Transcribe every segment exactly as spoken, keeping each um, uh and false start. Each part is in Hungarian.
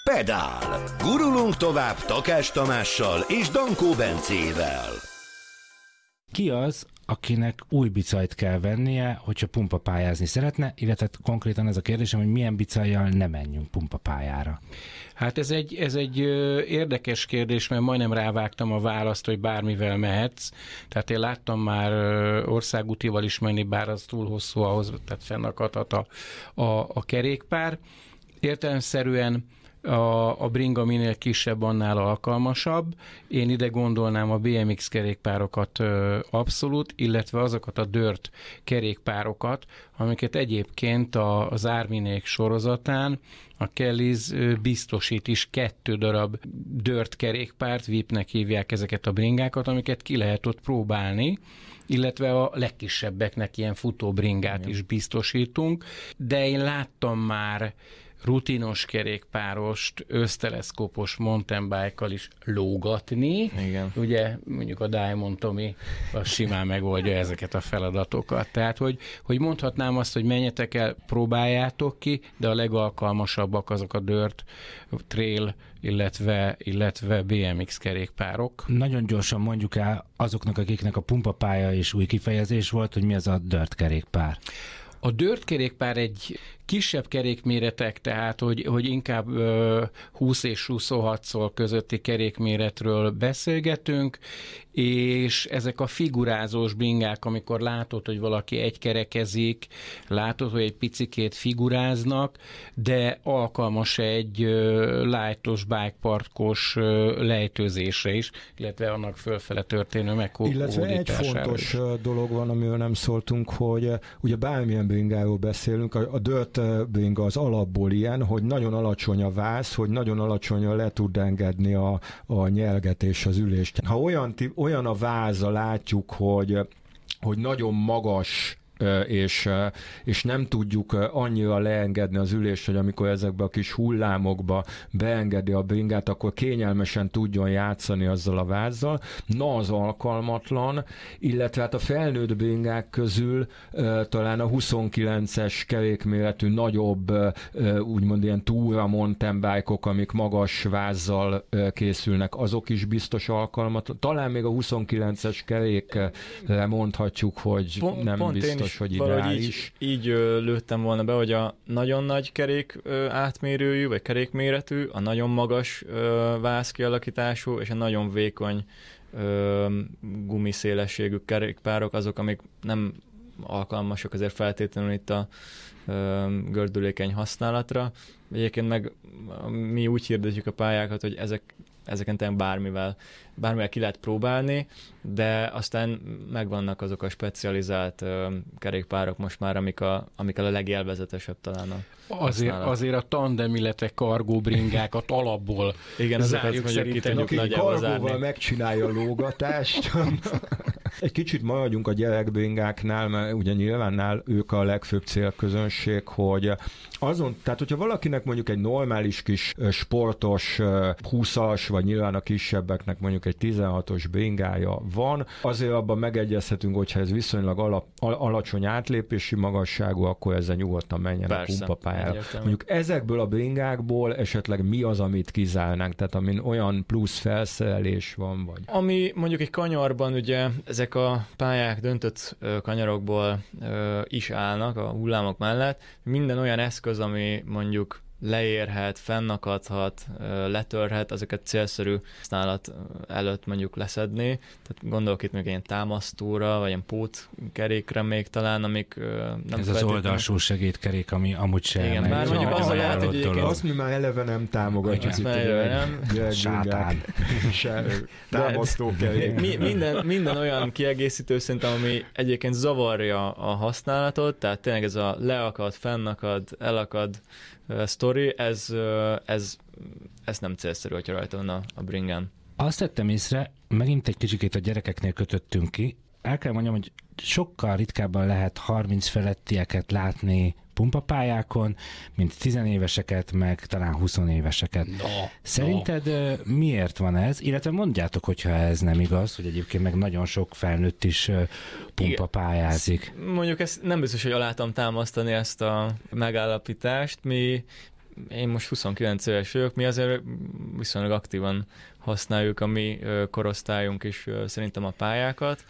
Pedál. Gurulunk tovább Takás Tamással és Dankó Bencével. Ki az, akinek új bicajt kell vennie, hogyha pumpapályázni szeretne, illetve konkrétan ez a kérdésem, hogy milyen bicajjal ne menjünk pumpapályára? Hát ez egy, ez egy érdekes kérdés, mert majdnem rávágtam a választ, hogy bármivel mehetsz. Tehát én láttam már országútival is menni, bár az túl hosszú ahhoz, tehát fennakadhat a, a, a kerékpár. Értelemszerűen A, a bringa minél kisebb, annál alkalmasabb. Én ide gondolnám a bé em iksz kerékpárokat ö, abszolút, illetve azokat a dirt kerékpárokat, amiket egyébként a, az Árminék sorozatán a Kellys biztosít is kettő darab dirt kerékpárt, vé i pé-nek hívják ezeket a bringákat, amiket ki lehet ott próbálni, illetve a legkisebbeknek ilyen futóbringát Igen. is biztosítunk, de én láttam már rutinos kerékpárost, összteleszkópos mountain bike-kal is lógatni. Igen. Ugye mondjuk a Diamond Tommy az simán megoldja ezeket a feladatokat. Tehát, hogy, hogy mondhatnám azt, hogy menjetek el, próbáljátok ki, de a legalkalmasabbak azok a dirt, trail, illetve, illetve bé em iksz kerékpárok. Nagyon gyorsan mondjuk el azoknak, akiknek a pumpapálya is új kifejezés volt, hogy mi az a dirt kerékpár. A dirt kerékpár egy kisebb kerékméretek, tehát hogy, hogy inkább uh, húsz és huszonhat szól közötti kerékméretről beszélgetünk, és ezek a figurázós bringák, amikor látod, hogy valaki egykerekezik, látod, hogy egy picikét figuráznak, de alkalmas egy uh, lightos, bikeparkos uh, lejtőzésre is, illetve annak fölfele történő meghódítására. Illetve egy fontos is. dolog van, amiről nem szóltunk, hogy ugye bármilyen bringáról beszélünk, a, a dirt bringa az alapból ilyen, hogy nagyon alacsony a váz, hogy nagyon alacsonyan le tud engedni a, a nyelgetés az ülést. Ha olyan, olyan a váza látjuk, hogy, hogy nagyon magas és, és nem tudjuk annyira leengedni az ülést, hogy amikor ezekbe a kis hullámokba beengedi a bringát, akkor kényelmesen tudjon játszani azzal a vázzal. Na, az alkalmatlan, illetve hát a felnőtt bringák közül talán a huszonkilences kerékméretű nagyobb, úgymond ilyen túra mountain bike-ok, amik magas vázzal készülnek, azok is biztos alkalmatlan. Talán még a huszonkilences kerékre mondhatjuk, hogy pont, nem pont biztos. Hogy ideális. Így, így ö, lőttem volna be, hogy a nagyon nagy kerék ö, átmérőjű, vagy kerékméretű, a nagyon magas ö, váz kialakítású, és a nagyon vékony ö, gumiszélességű kerékpárok, azok, amik nem alkalmasak azért feltétlenül itt a ö, gördülékeny használatra. Egyébként meg mi úgy hirdetjük a pályákat, hogy ezek ezeken tényleg bármivel, bármivel ki lehet próbálni, de aztán megvannak azok a specializált uh, kerékpárok most már, amik a, amik a legélvezetesebb talán a azért, azért a tandem, illetve kargó bringákat alapból igen, zárjuk szerintem. Aki kargóval megcsinálja a lógatást. Egy kicsit maradjunk a gyerekbringáknál, mert ugye nyilván ők a legfőbb célközönség, hogy azon, tehát hogyha valakinek mondjuk egy normális kis sportos húszas, vagy nyilván a kisebbeknek mondjuk egy tizenhatos bringája van, azért abban megegyezhetünk, hogyha ez viszonylag alap, alacsony átlépési magasságú, akkor ezzel nyugodtan menjen Persze, a pumpapályára. Egyértelmű. Mondjuk ezekből a bringákból esetleg mi az, amit kizárnánk? Tehát amin olyan plusz felszerelés van, vagy? Ami mondjuk egy kanyarban ugye ezek a pályák döntött kanyarokból is állnak a hullámok mellett. Minden olyan eszköz, ami mondjuk leérhet, fennakadhat, letörhet, ezeket célszerű használat előtt mondjuk leszedni. Tehát gondolok itt még ilyen támasztóra, vagy ilyen pótkerékre még talán, amik nem Ez az oldalsó segédkerék, ami amúgy sem. Igen, bár mondjuk az a ját, hogy egyébként azt mi már eleve nem támogatjuk itt a sátán. Támasztókerék. Minden, minden olyan kiegészítő szerintem, ami egyébként zavarja a használatot, tehát tényleg ez a leakad, fennakad, elakad sztori, ez, ez, ez nem célszerű, hogyha rajta van a, a bringán. Azt tettem észre, megint egy kicsikét a gyerekeknél kötöttünk ki. El kell mondjam, hogy sokkal ritkábban lehet harminc felettieket látni pumpapályákon, mint tizenéveseket, meg talán húszéveseket. No, Szerinted no. miért van ez? Illetve mondjátok, hogyha ez nem igaz, hogy egyébként meg nagyon sok felnőtt is pumpapályázik. Mondjuk ezt nem biztos, hogy alá tudom támasztani ezt a megállapítást. Mi én most huszonkilenc éves vagyok, mi azért viszonylag aktívan használjuk a mi korosztályunk is szerintem a pályákat.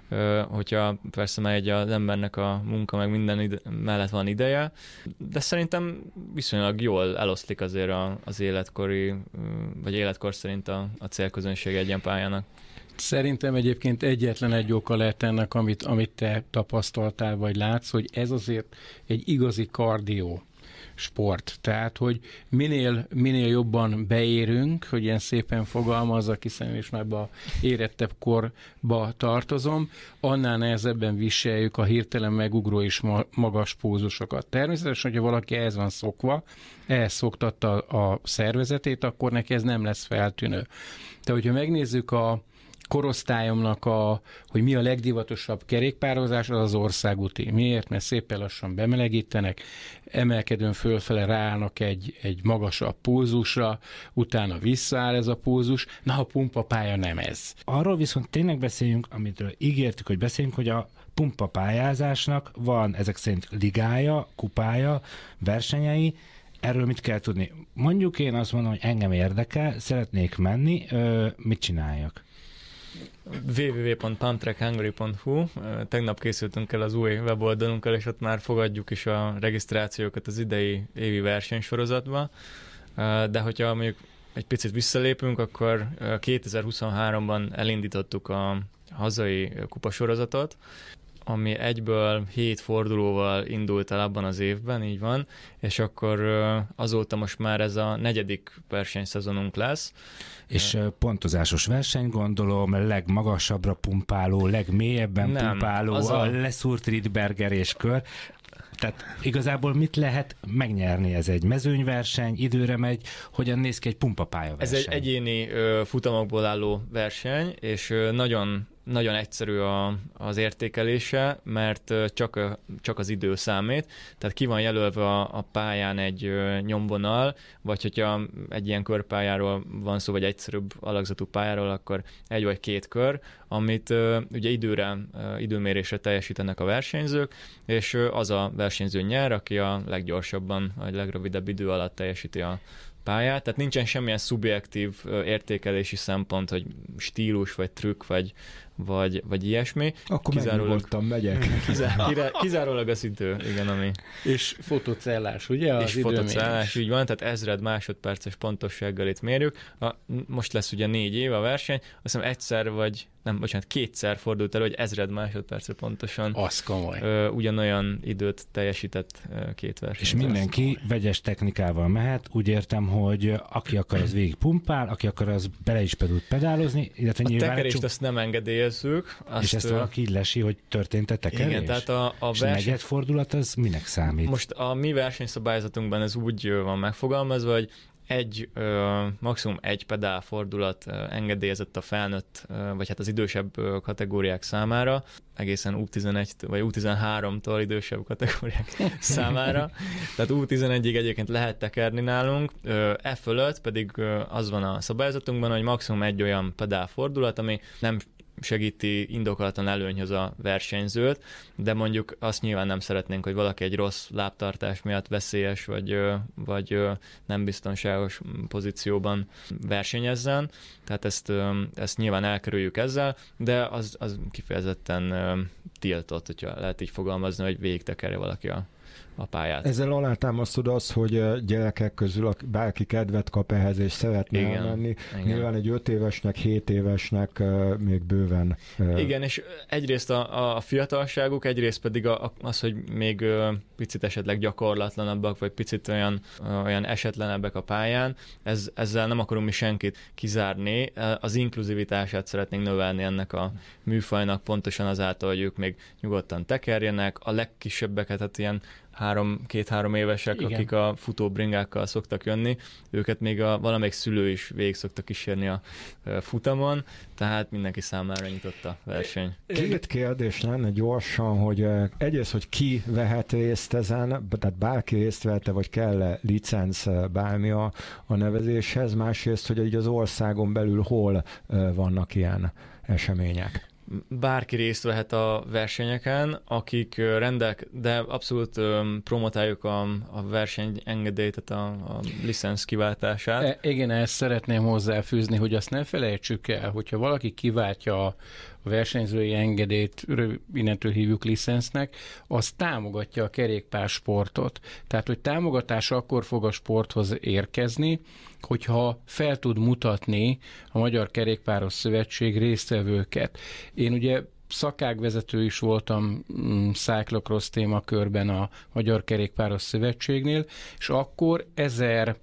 Hogyha persze megy az embernek a munka, meg minden ide, mellett van ideje, de szerintem viszonylag jól eloszlik azért a, az életkori, vagy életkor szerint a, a célközönség egy ilyen pályának. Szerintem egyébként egyetlen egy oka lehet ennek, amit, amit te tapasztaltál, vagy látsz, hogy ez azért egy igazi kardió sport. Tehát, hogy minél, minél jobban beérünk, hogy ilyen szépen fogalmazzak, hiszen én is már a érettebb korba tartozom, annál nehezebben viseljük a hirtelen megugró és magas pózusokat. Természetesen, hogyha valaki ehhez van szokva, ehhez szoktatta a szervezetét, akkor neki ez nem lesz feltűnő. De hogyha megnézzük a korosztályomnak, a, hogy mi a legdivatosabb kerékpározás, az az országúti. Miért? Mert szépen lassan bemelegítenek, emelkedőn fölfele ráállnak egy, egy magasabb pulzusra, utána visszaáll ez a pulzus, na a pumpapálya nem ez. Arról viszont tényleg beszéljünk, amitől ígértük, hogy beszéljünk, hogy a pumpapályázásnak van ezek szerint ligája, kupája, versenyei. Erről mit kell tudni? Mondjuk én azt mondom, hogy engem érdekel, szeretnék menni, ö, mit csináljak? double-u double-u double-u pont pump track hungary pont hu. Tegnap készültünk el az új weboldalunkkal, és ott már fogadjuk is a regisztrációkat az idei évi versenysorozatba. De hogyha mondjuk egy picit visszalépünk, akkor kétezer-huszonháromban elindítottuk a hazai kupasorozatot, ami egyből hét fordulóval indult el abban az évben, így van, és akkor azóta most már ez a negyedik versenyszezonunk lesz. És pontozásos verseny, gondolom, legmagasabbra pumpáló, legmélyebben Nem, pumpáló, a, a leszúrt Rydberger és kör. Tehát igazából mit lehet megnyerni? Ez egy mezőnyverseny, időre megy, hogyan néz ki egy pumpapálya verseny? Ez egy egyéni ö, futamokból álló verseny, és ö, nagyon nagyon egyszerű a, az értékelése, mert csak, csak az idő számít, tehát ki van jelölve a, a pályán egy nyomvonal, vagy hogyha egy ilyen körpályáról van szó, vagy egyszerűbb alakzatú pályáról, akkor egy vagy két kör, amit ugye időre, időmérésre teljesítenek a versenyzők, és az a versenyző nyer, aki a leggyorsabban, vagy legrövidebb idő alatt teljesíti a pályát, tehát nincsen semmilyen szubjektív értékelési szempont, hogy stílus, vagy trükk, vagy, vagy, vagy ilyesmi. Akkor megnyugodtan megyek. Kizá, kizárólag az idő, igen, ami... És fotocellás, ugye? Az és fotocellás, így van, tehát ezred másodperces pontossággal itt mérjük. A, most lesz ugye négy év a verseny, azt hiszem egyszer vagy, nem, bocsánat, kétszer fordult elő, hogy ezred másodpercre pontosan az komoly. Ö, ugyanolyan időt teljesített ö, két verseny. És mindenki vegyes technikával mehet, úgy értem, hogy aki akar, az végig pumpál, aki akar, az bele is tud pedálozni, illetve a nyilván... tekerést csuk... azt nem engedélyezzük. Azt és ezt valaki így lesi, hogy történt a tekerés? Igen, tehát a, a és verseny... negyed fordulat az minek számít? Most a mi versenyszabályzatunkban ez úgy van megfogalmazva, hogy egy, maximum egy pedálfordulat engedélyezett a felnőtt, vagy hát az idősebb kategóriák számára, egészen U tizenegy vagy U tizenháromtól idősebb kategóriák számára. Tehát U tizenegyig egyébként lehet tekerni nálunk, e fölött pedig az van a szabályzatunkban, hogy maximum egy olyan pedálfordulat, ami nem segíti indokolatlan előnyhöz a versenyzőt, de mondjuk azt nyilván nem szeretnénk, hogy valaki egy rossz lábtartás miatt veszélyes vagy, vagy nem biztonságos pozícióban versenyezzen, tehát ezt, ezt nyilván elkerüljük ezzel, de az, az kifejezetten tiltott, hogyha lehet így fogalmazni, hogy végig tekerje valaki a a pályát. Ezzel alátámasztod azt, hogy gyerekek közül bárki kedvet kap ehhez, és szeretne igen, elmenni. igen. Nyilván egy öt évesnek, hét évesnek még bőven. Igen, és egyrészt a, a fiatalságuk, egyrészt pedig a, az, hogy még picit esetleg gyakorlatlanabbak, vagy picit olyan, olyan esetlenebbek a pályán, ez, ezzel nem akarunk mi senkit kizárni. Az inkluzivitását szeretnénk növelni ennek a műfajnak, pontosan azáltal, hogy ők még nyugodtan tekerjenek. A legkisebbeket, hát ilyen három, két-három évesek, igen, akik a futóbringákkal szoktak jönni, őket még a valamelyik szülő is végig szokta kísérni a futamon, tehát mindenki számára nyitott a verseny. Két kérdés lenne gyorsan, hogy egyrészt, hogy ki vehet részt ezen, tehát bárki részt vette, vagy kell licenc bármi a, a nevezéshez, másrészt, hogy így az országon belül hol vannak ilyen események. bárki részt vehet a versenyeken, akik rendelk, de abszolút um, promotáljuk a, a versenyengedélyt, tehát a, a licensz kiváltását. E, igen, ezt szeretném hozzáfűzni, hogy azt ne felejtsük el, hogyha valaki kiváltja a versenyzői engedélyt, innentől hívjuk licensznek, az támogatja a kerékpársportot. Tehát, hogy támogatás akkor fog a sporthoz érkezni, hogyha fel tud mutatni a Magyar Kerékpáros Szövetség résztvevőket. Én ugye szakágvezető is voltam cyclocross témakörben a Magyar Kerékpáros Szövetségnél, és akkor ezer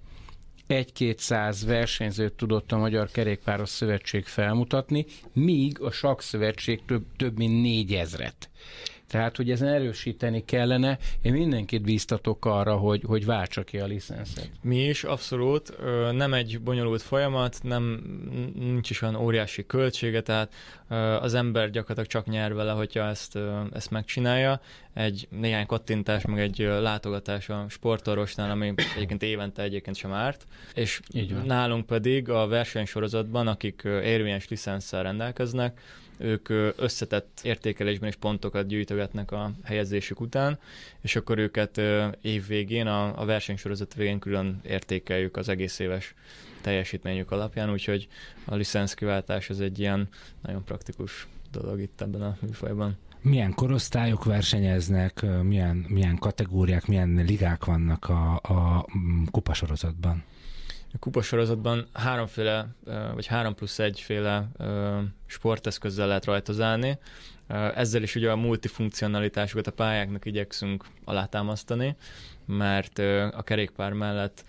egy-kétszáz versenyzőt tudott a Magyar Kerékpáros Szövetség felmutatni, míg a Sakkszövetség több, több mint négyezret. Tehát, hogy ezen erősíteni kellene, én mindenkit bíztatok arra, hogy, hogy váltsa ki a licenszet. Mi is, abszolút. Nem egy bonyolult folyamat, nem, nincs is olyan óriási költsége, tehát az ember gyakorlatilag csak nyer vele, hogyha ezt, ezt megcsinálja. Egy néhány kattintás, meg egy látogatás a sportorvosnál, ami egyébként évente egyébként sem árt. És nálunk pedig a versenysorozatban, akik érvényes licenszel rendelkeznek, ők összetett értékelésben is pontokat gyűjtögetnek a helyezésük után, és akkor őket év végén, a, a versenysorozat végén külön értékeljük az egész éves teljesítményük alapján, úgyhogy a licenszkiváltás az egy ilyen nagyon praktikus dolog itt ebben a műfajban. Milyen korosztályok versenyeznek, milyen, milyen kategóriák, milyen ligák vannak a, a kupasorozatban? A kupasorozatban háromféle, vagy három plusz egyféle sporteszközzel lehet rajtozálni. Ezzel is ugye a multifunkcionalitásokat a pályáknak igyekszünk alátámasztani, mert a kerékpár mellett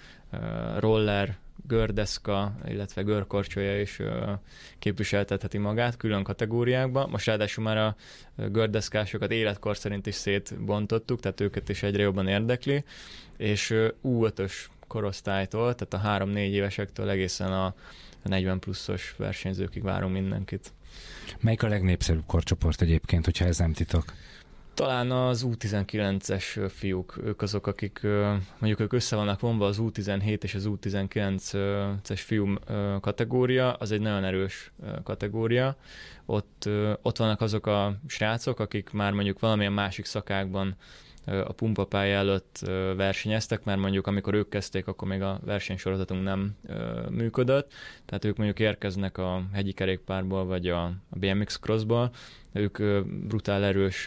roller, gördeszka, illetve görkorcsolya is képviseltetheti magát külön kategóriákba. Most ráadásul már a gördeszkásokat életkor szerint is szétbontottuk, tehát őket is egyre jobban érdekli, és U ötös korosztálytól, tehát a három-négy évesektől egészen a negyven pluszos versenyzőkig várunk mindenkit. Melyik a legnépszerűbb korcsoport egyébként, hogyha ez nem titok? Talán az U tizenkilences fiúk, ők azok, akik mondjuk ők össze vannak vonva, az U tizenhét és az U tizenkilences fiú kategória, az egy nagyon erős kategória. Ott, ott vannak azok a srácok, akik már mondjuk valamilyen másik szakákban a pumpapálya előtt versenyeztek, mert mondjuk amikor ők kezdték, akkor még a versenysorozatunk nem működött, tehát ők mondjuk érkeznek a hegyi kerékpárból, vagy a bé em iksz crossból, ők brutál erős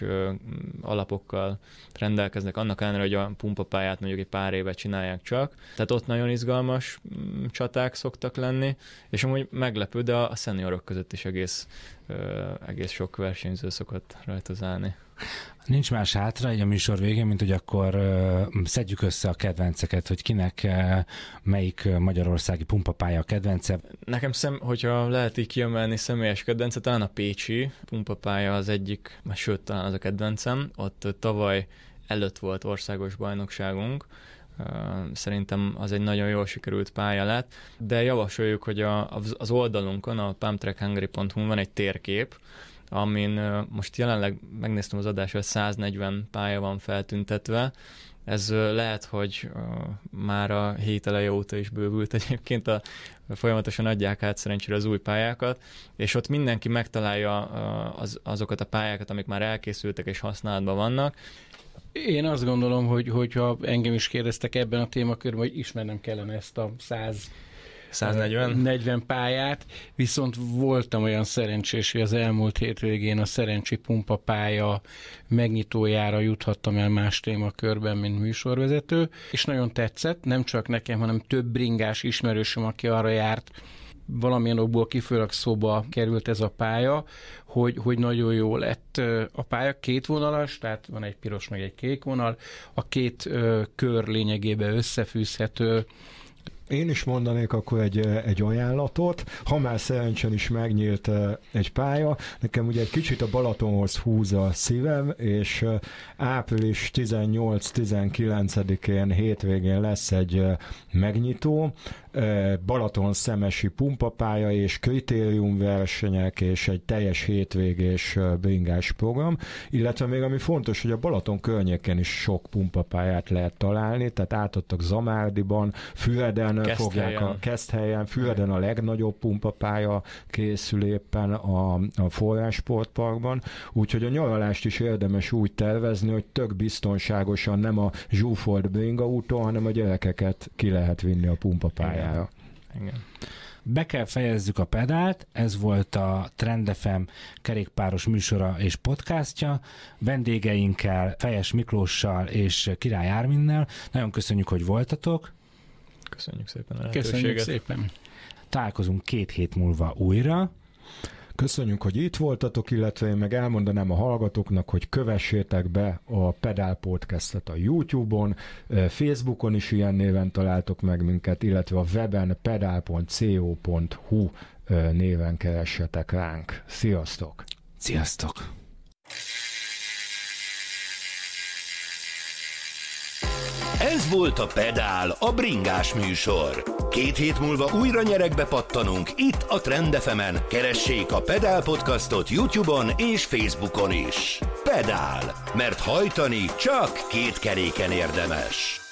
alapokkal rendelkeznek, annak ellenére, hogy a pumpapályát mondjuk egy pár éve csinálják csak. Tehát ott nagyon izgalmas csaták szoktak lenni, és amúgy meglepő, de a szeniorok között is egész, egész sok versenyző szokott rajtozálni. Nincs más hátra így a műsor végén, mint hogy akkor uh, szedjük össze a kedvenceket, hogy kinek uh, melyik magyarországi pumpapálya a kedvence. Nekem, szem, hogyha lehet így kiemelni személyes kedvencet, talán a pécsi pumpapálya az egyik, sőt talán az a kedvencem. Ott tavaly előtt volt országos bajnokságunk, szerintem az egy nagyon jól sikerült pálya lett, de javasoljuk, hogy a, az oldalunkon, a pumptrack hungary pont hu van egy térkép, amin most jelenleg megnéztem az adást, hogy száznegyven pálya van feltüntetve. Ez lehet, hogy már a hét eleje óta is bővült egyébként, a, folyamatosan adják át szerencsére az új pályákat, és ott mindenki megtalálja az, azokat a pályákat, amik már elkészültek és használatban vannak. Én azt gondolom, hogy hogyha engem is kérdeztek ebben a témakörben, hogy ismernem kellene ezt a száz negyven pályát, viszont voltam olyan szerencsés, hogy az elmúlt hétvégén a Szerencsi pumpapálya megnyitójára juthattam el más témakörben, mint műsorvezető, és nagyon tetszett, nem csak nekem, hanem több bringás ismerősöm, aki arra járt, valamilyen okból kifolyólag szóba került ez a pálya, hogy, hogy nagyon jó lett a pálya, két vonalas, tehát van egy piros meg egy kék vonal, a két ö, kör lényegében összefűzhető. Én is mondanék akkor egy, egy ajánlatot, ha már szerencsén is megnyílt egy pálya, nekem ugye egy kicsit a Balatonhoz húz a szívem, és április tizennyolc-tizenkilencedikén hétvégén lesz egy megnyitó, Balaton-szemesi pumpapálya és kritériumversenyek, és egy teljes hétvégés bringás program, illetve még ami fontos, hogy a Balaton környékén is sok pumpapályát lehet találni, tehát átadtak Zamárdiban, Füreden fogják a Keszthelyen, Füreden a legnagyobb pumpapálya készül éppen a, a Forrássportparkban, úgyhogy a nyaralást is érdemes úgy tervezni, hogy tök biztonságosan nem a zsúfolt bringa úton, hanem a gyerekeket ki lehet vinni a pumpapályára. Igen. Igen. Be kell fejezzük a pedált, ez volt a Trend ef em kerékpáros műsora és podcastja. Vendégeinkkel, Fejes Miklóssal és Király Árminnel. Nagyon köszönjük, hogy voltatok. Köszönjük szépen a lehetőséget. Köszönjük szépen. Találkozunk két hét múlva újra. Köszönjük, hogy itt voltatok, illetve én meg elmondanám a hallgatóknak, hogy kövessétek be a Pedál Podcastet a YouTube-on, Facebookon is ilyen néven találtok meg minket, illetve a weben pedál pont co pont hu néven keressetek ránk. Sziasztok! Sziasztok! Ez volt a Pedál, a bringás műsor. Két hét múlva újra nyeregbe pattanunk itt a Trend ef emen. Keressék a Pedál Podcastot YouTube-on és Facebookon is. Pedál, mert hajtani csak két keréken érdemes.